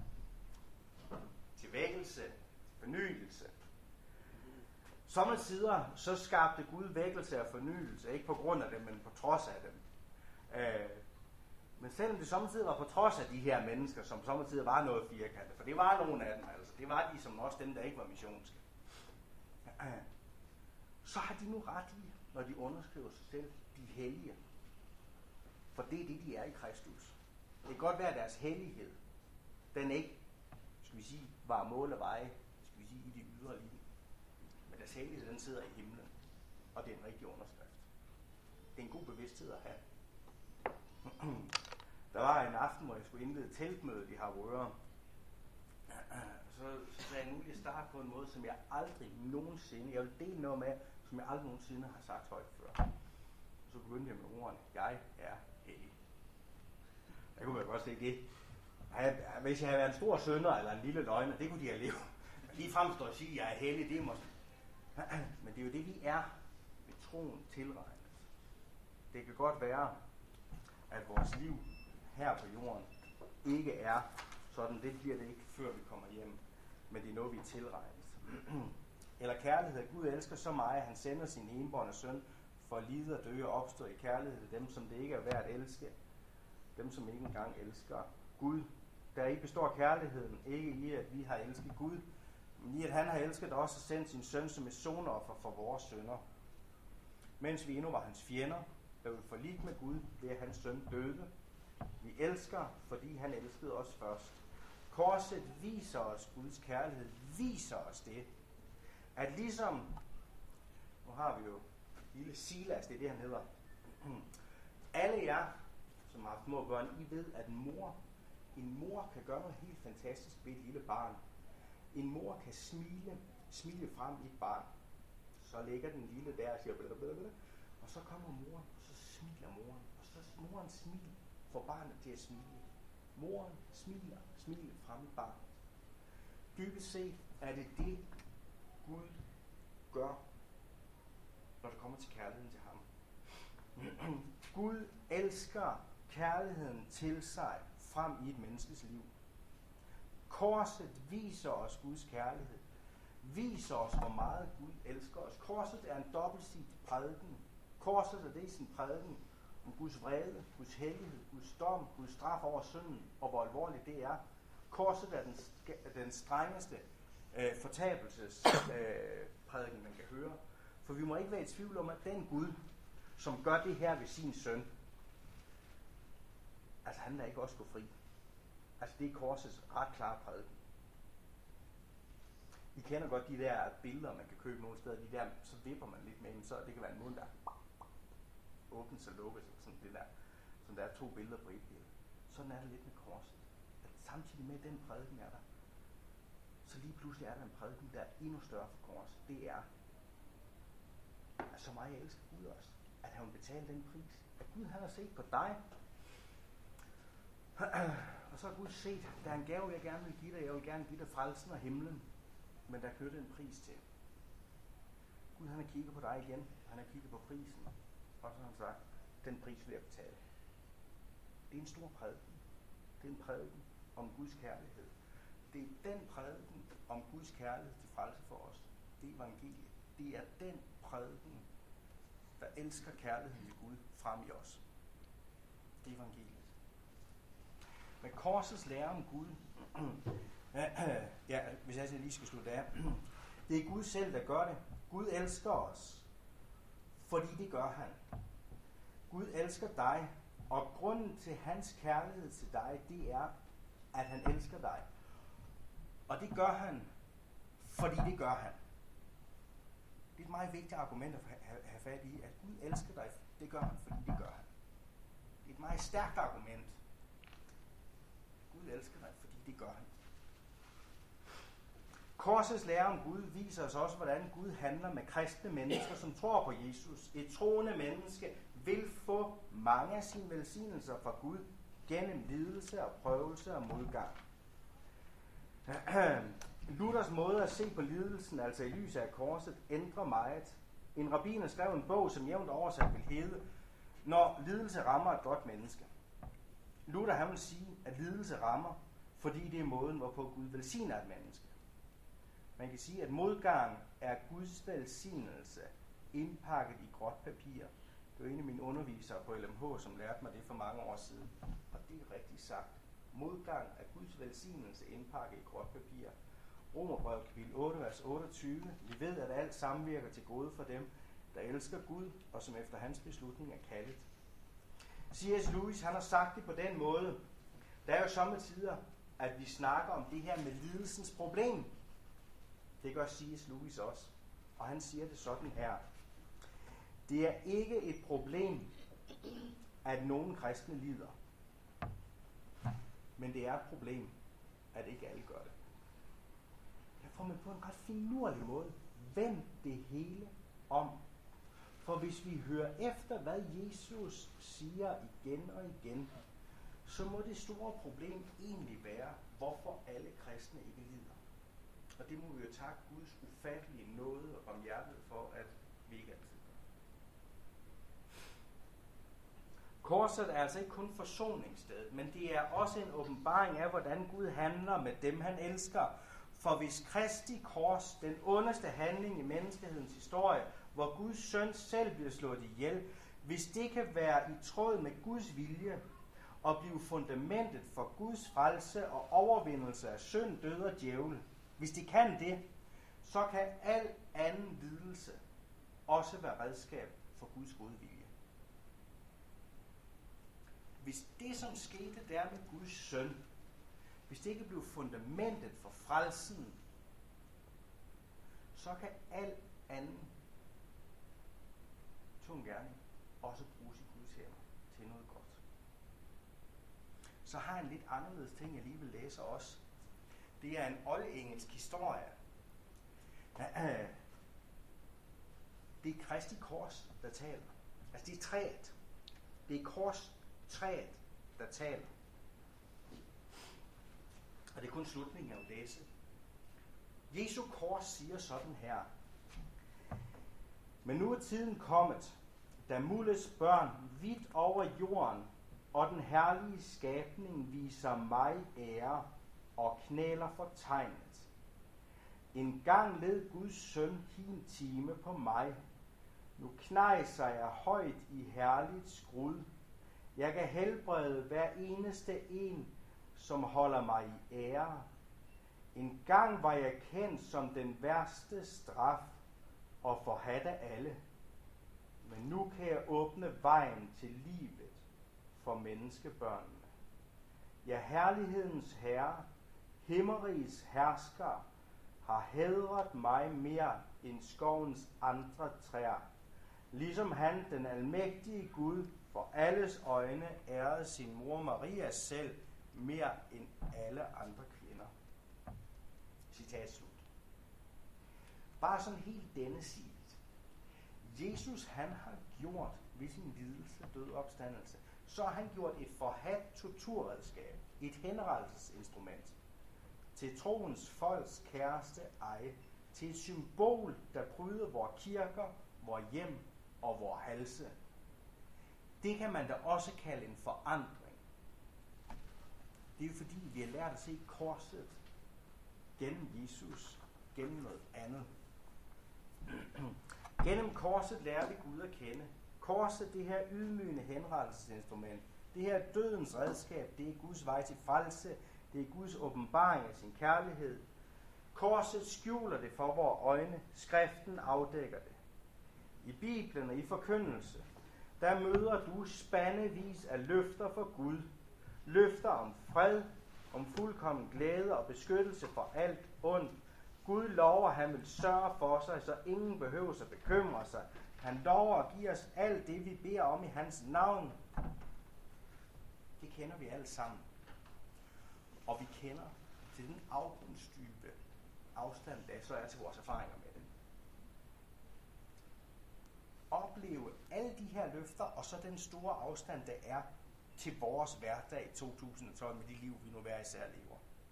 til vækkelse, fornyelse. Sommetider så skabte Gud vækkelse og fornyelse, ikke på grund af dem, men på trods af dem. Øh, men selvom det sommetider var på trods af de her mennesker, som sommetider var noget firkantet, for det var nogle af dem altså, det var de som også dem, der ikke var missionske, øh, så har de nu ret i, når de underskriver sig selv, de hellige. For det er det, de er i Kristus. Det kan godt være deres hellighed, den ikke skal vi sige, var mål og veje, skal vi sige, i det ydre liv. Men deres hellighed, den sidder i himlen, og det er en rigtig underskrift. Det er en god bevidsthed at have. Der var en aften, hvor jeg skulle indlede teltmødet i Harboøre. Så, så sagde jeg, nu vil jeg starte på en måde, som jeg aldrig nogensinde, jeg vil dele noget med, som jeg aldrig nogensinde har sagt højt før. Og så begyndte jeg med ordene, jeg er hellig. Jeg kunne godt se det. Hvis jeg havde været en stor synder eller en lille løgner, det kunne de have levet. Lige fremstår at sige, at jeg er hellig, det er måske. Men det er jo det, vi er ved troen tilregnet. Det kan godt være, at vores liv her på jorden ikke er sådan, det bliver det ikke, før vi kommer hjem, men det er noget, vi er tilregnet. Eller kærlighed. Gud elsker så meget, at han sender sin enbårne søn for at lide og dø og opstå i kærlighed til dem, som det ikke er værd at elske. Dem, som ikke engang elsker Gud. Deri består kærligheden ikke i, at vi har elsket Gud, men i, at han har elsket os og sendt sin søn som et sonoffer for vores synder. Mens vi endnu var hans fjender, blev vi forligt med Gud ved at hans søn døde. Vi elsker, fordi han elskede os først. Korset viser os Guds kærlighed, viser os det, at ligesom, nu har vi jo lille Silas, det er det han hedder, alle jer, som har små børn, I ved, at en mor, en mor kan gøre noget helt fantastisk ved et lille barn. En mor kan smile, smile frem i et barn. Så ligger den lille der og siger blablabla, og så kommer moren, og så smiler moren, og så moren smil får barnet til at smile. Moren smiler, smiler frem i barnet. Dybest set er det det, Gud gør, når det kommer til kærligheden til ham. Gud elsker kærligheden til sig frem i et menneskes liv. Korset viser os Guds kærlighed. Viser os, hvor meget Gud elsker os. Korset er en dobbeltsidig prædiken. Korset er det i sin prædiken om Guds vrede, Guds hellighed, Guds dom, Guds straf over synden, og hvor alvorligt det er. Korset er den, den strengeste øh, fortabelsesprædiken, øh, man kan høre. For vi må ikke være i tvivl om, at den Gud, som gør det her ved sin søn, altså han lader ikke også gå fri. Altså det er korsets ret klare prædiken. I kender godt de der billeder, man kan købe nogle steder, de der, så vipper man lidt med dem, så det kan være en mund, der åbnes og lukkes, sådan det der, som der er to billeder på et billede. Sådan er det lidt med korset. At samtidig med den prædiken er der, så lige pludselig er der en prædiken, der er endnu større for korset. Det er, at så meget elsker Gud også, at han vil betale den pris. At Gud han har set på dig, og så har Gud set, der er en gave, jeg gerne vil give dig. Jeg vil gerne give dig frelsen og himlen, men der knytter en pris til. Gud han har kigget på dig igen, han har kigget på prisen, og så har han sagt, den pris vil jeg betale. Det er en stor prædiken. Det er en prædiken om Guds kærlighed. Det er den prædiken om Guds kærlighed til frelse for os. Det er evangeliet. Det er den prædiken, der elsker kærligheden til Gud frem i os. Det er evangeliet. Men korsets lære om Gud, ja, hvis jeg lige skal slutte af, det er Gud selv, der gør det. Gud elsker os, fordi det gør han. Gud elsker dig, og grunden til hans kærlighed til dig, det er, at han elsker dig. Og det gør han, fordi det gør han. Det er et meget vigtigt argument at have fat i, at Gud elsker dig, det gør han, fordi det gør han. Det er et meget stærkt argument. Gud elsker dig, fordi det gør han. Korsets lære om Gud viser os også, hvordan Gud handler med kristne mennesker, som tror på Jesus. Et troende menneske vil få mange af sine velsignelser fra Gud gennem lidelse og prøvelse og modgang. Luthers måde at se på lidelsen, altså i lyset af korset, ændrer meget. En rabbiner skrev en bog, som jævnt oversat vil hedde, Når lidelse rammer et godt menneske. Luther han vil sige, at lidelse rammer, fordi det er måden, hvorpå Gud velsigner et menneske. Man kan sige, at modgang er Guds velsignelse indpakket i gråt papir. Det var en af mine undervisere på L M H, som lærte mig det for mange år siden. Og det er rigtigt sagt. Modgang er Guds velsignelse indpakket i gråt papir. Romerbrevet kapitel otte, vers otteogtyve. Vi ved, at alt samvirker til gode for dem, der elsker Gud, og som efter hans beslutning er kaldet. C S Lewis han har sagt det på den måde. Der er jo sommetider, at vi snakker om det her med lidelsens problem. Det gør C S Lewis også. Og han siger det sådan her. Det er ikke et problem, at nogen kristne lider. Men det er et problem, at ikke alle gør det. Der får man på en ret finurlig måde vendt det hele om. For hvis vi hører efter, hvad Jesus siger igen og igen, så må det store problem egentlig være, hvorfor alle kristne ikke lider. Og det må vi jo takke Guds ufattelige nåde og barmhjertighed for, at vi ikke altid gør. Korset er altså ikke kun forsoningsstedet, men det er også en åbenbaring af, hvordan Gud handler med dem, han elsker. For hvis Kristi kors, den ondeste handling i menneskehedens historie, hvor Guds søn selv bliver slået ihjel, hvis det kan være i tråd med Guds vilje og blive fundamentet for Guds frelse og overvindelse af synd, død og djævel, hvis det kan det, så kan al anden lidelse også være redskab for Guds gode vilje. Hvis det, som skete der med Guds søn, hvis det ikke blev fundamentet for frelsen, så kan al anden tung gerning også bruges i Guds hænder til noget godt. Så har jeg en lidt anderledes ting, jeg lige vil læse også. Det er en oldengelsk historie. Det er Kristi kors, der taler. Altså det er træet. Det er korstræet, der taler. Og det er kun slutningen, jeg vil læse. Jesu kors siger sådan her. Men nu er tiden kommet, da muldes børn vidt over jorden, og den herlige skabning viser mig ære og knæler for tegnet. En gang led Guds søn hin time på mig. Nu knejser jeg højt i herligt skrud. Jeg kan helbrede hver eneste en, som holder mig i ære. En gang var jeg kendt som den værste straf og forhadt af alle. Men nu kan jeg åbne vejen til livet for menneskebørnene. Ja, herlighedens herre, himmeriges hersker, har hædret mig mere end skovens andre træer. Ligesom han, den almægtige Gud, for alles øjne ærede sin mor Maria selv mere end alle andre kvinder. Citat slut. Bare sådan helt denne side. Jesus, han har gjort ved sin lidelse, død og opstandelse, så har han gjort et forhadt torturredskab, et henrettelsesinstrument, til troens folks kæreste eje, til et symbol, der pryder vores kirker, vores hjem og vores halse. Det kan man da også kalde en forandring. Det er jo fordi, vi har lært at se korset gennem Jesus, gennem noget andet. Gennem korset lærer vi Gud at kende. Korset, det her ydmygende henrettelsesinstrument, det her dødens redskab, det er Guds vej til frelse, det er Guds åbenbaring af sin kærlighed. Korset skjuler det for vores øjne, skriften afdækker det. I Bibelen og i forkyndelse, der møder du spandevis af løfter for Gud. Løfter om fred, om fuldkommen glæde og beskyttelse for alt ondt. Gud lover, at han vil sørge for sig, så ingen behøver at bekymre sig. Han lover at give os alt det, vi beder om i hans navn. Det kender vi alle sammen. Og vi kender til den afgrundsdybe afstand, der så er til vores erfaringer med det. Opleve alle de her løfter, og så den store afstand, der er til vores hverdag i to tusind og tolv med de liv, vi nu hver især lever.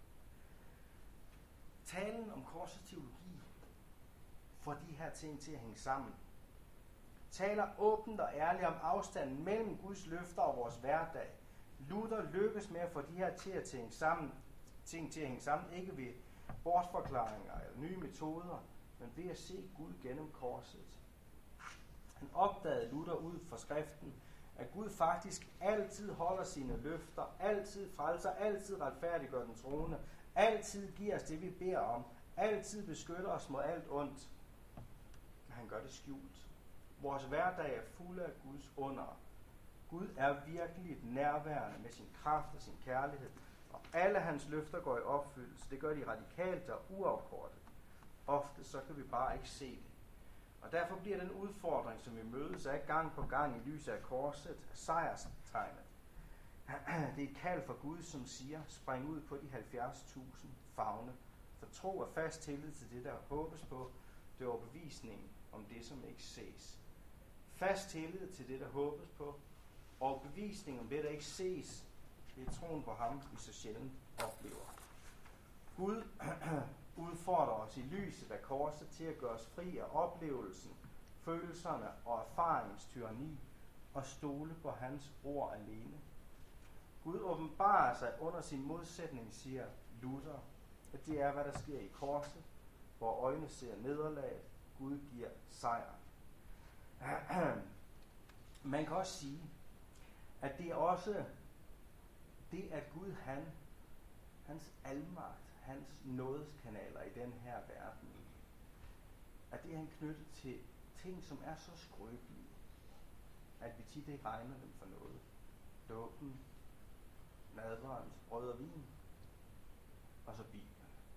Talen om korsets teologi får de her ting til at hænge sammen. Taler åbent og ærligt om afstanden mellem Guds løfter og vores hverdag. Luther lykkes med at få de her til at hænge sammen, ting til at hænge sammen, ikke ved bortforklaringer eller nye metoder, men ved at se Gud gennem korset. Han opdagede Luther ud fra skriften, at Gud faktisk altid holder sine løfter, altid frelser, altid retfærdiggør den troende, altid giver os det, vi beder om, altid beskytter os mod alt ondt. Men han gør det skjult. Vores hverdag er fuld af Guds under. Gud er virkelig nærværende med sin kraft og sin kærlighed, Og alle hans løfter går i opfyldelse. Det gør de radikalt og uafkortet. Ofte så kan vi bare ikke se det. Og derfor bliver den udfordring, som vi mødes af gang på gang i lyset af korset, sejrstegnet. Det er et kald fra Gud, som siger, spring ud på de halvfjerds tusind favne. For tro og fast tillid til det, der håbes på, det er overbevisningen om det, som ikke ses. Fast tillid til det, der håbes på, overbevisning om det, der ikke ses, det er troen på ham, vi så sjældent oplever. Gud udfordrer os i lyset af korset til at gøre os fri af oplevelsen, følelserne og erfaringens tyranni og stole på hans ord alene. Gud åbenbarer sig under sin modsætning, siger Luther, at det er, hvad der sker i korset, hvor øjne ser nederlaget, Gud giver sejren. Man kan også sige, at det er også det, at Gud, han, hans almagt, hans nådeskanaler i den her verden, at det er han knyttet til ting, som er så skrøbelige, at vi tit ikke regner dem for noget. Dåben, nadverens, brød og vin, og så Bibelen.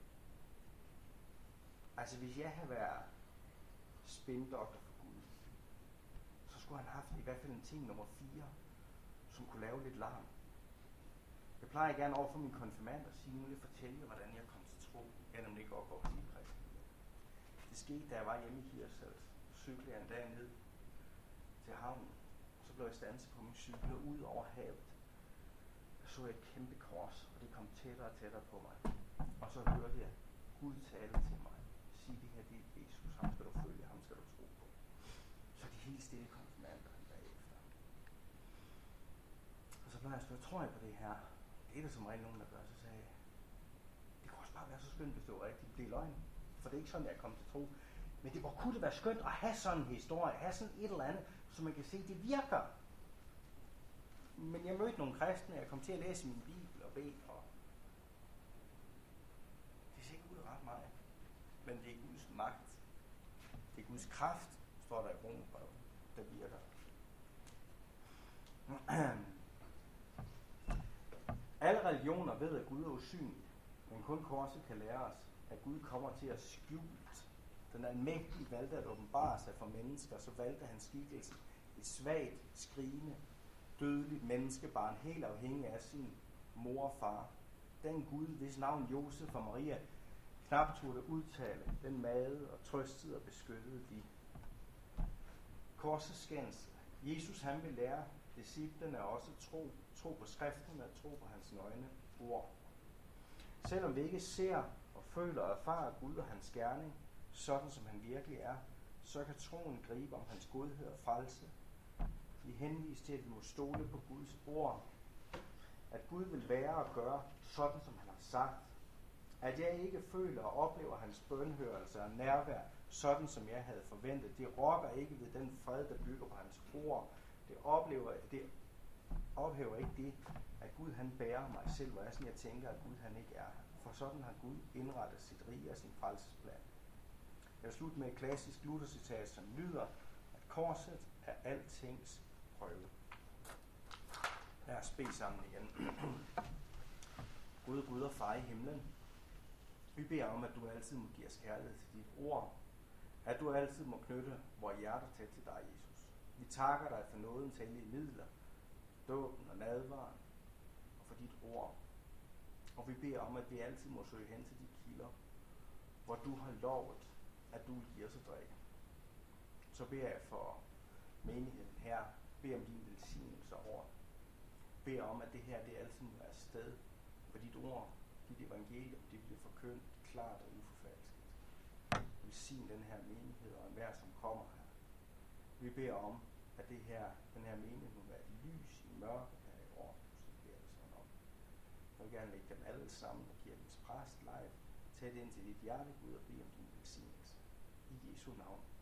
Altså hvis jeg havde været spindoktor for Gud, så skulle han have haft i hvert fald en ting nummer fire, som kunne lave lidt larm. Jeg plejer gerne over for min konfirmand at sige, nu vil jeg fortælle jer, hvordan jeg kom til tro. Jeg er nemlig ikke opvokset i kristen. Det skete, da jeg var hjemme i Hirtshals. Så cyklede jeg en dag ned til havnen. Så blev jeg standset på min cykel og ud over havet. Jeg så et kæmpe kors, og det kom tættere og tættere på mig. Og så hørte jeg Gud tale til mig. Sige, det her, det er Jesus. Ham skal du følge, ham skal du tro på. Så er de helt stille konfirmander bagefter. Og så blev jeg spørge, tror jeg på det her? Det er der som regel nogen, der gør. Så sagde jeg, det kunne også bare være så skønt, hvis det var rigtigt. Det er løgn. For det er ikke sådan, jeg er kommet til tro. Men det, hvor kunne det være skønt at have sådan en historie, have sådan et eller andet, så man kan se, det virker. Men jeg mødte nogle kristne, jeg kom til at læse min bibel og bede, og det ser ikke ud ret meget. Men det er Guds magt. Det er Guds kraft, står der i Romerbrevet, der virker. Alle religioner ved, at Gud er usynlig, men kun korset kan lære os, at Gud kommer til at skjult. Den almægtige valgte at åbenbare sig for mennesker, så valgte han skikkelse. Et svagt, skrigende, dødeligt menneskebarn, helt afhængig af sin mor og far. Den Gud, hvis navn Josef og Maria knap turde udtale, den made og trøstede og beskyttede de. Korsets skændsel. Jesus, han vil lære disciplene også tro, tro på skrifterne og tro på hans nøgne ord. Selvom vi ikke ser og føler og erfarer Gud og hans gerning, sådan som han virkelig er, så kan troen gribe om hans godhed og frelse. Vi henviser til, at vi må stole på Guds ord. At Gud vil være og gøre sådan, som han har sagt. At jeg ikke føler og oplever hans bønhørelse og nærvær, sådan som jeg havde forventet. Det rokker ikke ved den fred, der bygger på hans ord. Det oplever, det ophæver ikke det, at Gud han bærer mig selv, hvor jeg, sådan, jeg tænker, at Gud han ikke er her. For sådan har Gud indrettet sit rige og sin frelsesplan. Jeg vil slutte med et klassisk Luther-citat, som lyder, at korset er altings prøve. Lad os bede sammen igen. Gud, Gud og far i himlen, vi beder om, at du altid må give os kærlighed til dit ord. At du altid må knytte vores hjerter tæt til dig, Jesus. Vi takker dig for nådens hellige midler, dåben og nadveren, og for dit ord. Og vi beder om, at vi altid må søge hen til de kilder, hvor du har lovet, at du vil give os at drikke. Så beder jeg for menigheden her, beder om din velsignelse over. Beder om, at det her det altid må være sted, hvor dit ord, dit evangelium, det bliver forkyndt klart og uforfalsket. Velsign den her menighed og enhver, som kommer her. Vi beder om, at det her, den her menighed må være et lys i mørke her i år, så beder det sådan om. Jeg vil gerne lægge dem alle sammen og kirkens præst live. Tag det ind til dit hjerte, Gud, og bede om din velsignelse. I Jesu navn.